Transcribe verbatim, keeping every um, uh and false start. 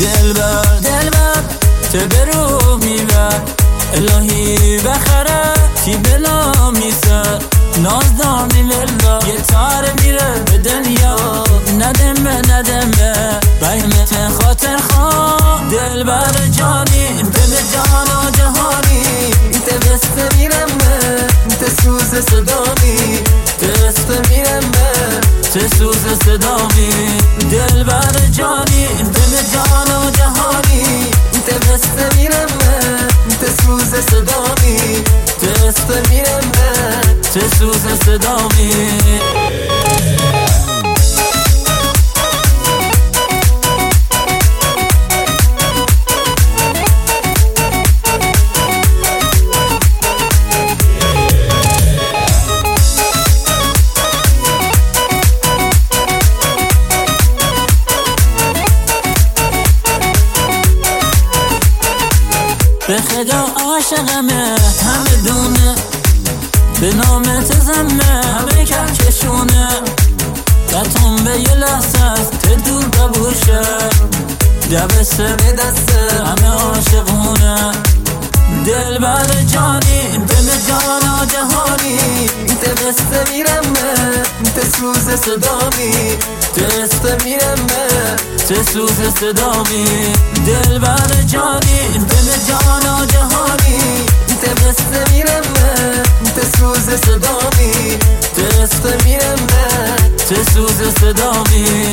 دلبر دلبر تو برو میبر الهی بخره تی بلا میسر نازدانی لله یه تار میره به دنیا ندمه ندمه بایمت خاطر خواه دلبر جانی دل جان و جهانی انت بست میرمه انت سوز صدامی دست میرمه چه سوز صدامی دلبر جانی دل جان و جهانی انت بست میرمه انت سوز صدامی دست میرمه چه سوز صدامی به خدا عاشقمه همه دونه به نامت زمه همه کشونه بطن به یه لحظه است ته دور ببوشه دبسته به دسته همه عاشقونه دلبر جانی دل جان و جهانی انت بسته میرمه انت سوز صدامی دسته میرمه چه سوز صدامی دلبر جانی دل جان و جهانی انت بسته میرمه انت سوز صدامی دسته میرمه چه سوز صدامی